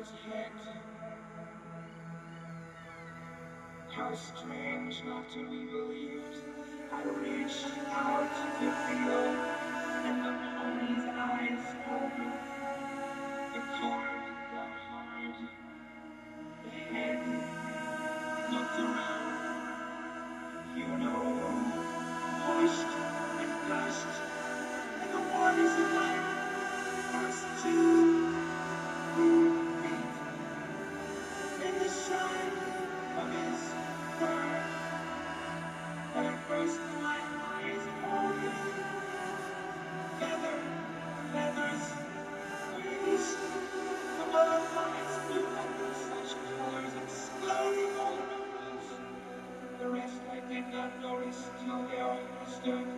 his head. How strange not to be believed. I reached out to feel, and the pony's eyes opened. The cord got hard. The head looked around. You know, pushed and gushed, and the waters of life burst to feet in the shine of his fur. But at first my eyes opened. Feathers, wings, the butterflies flew up in such colors exploding all around us. The rest I did not notice till they all stood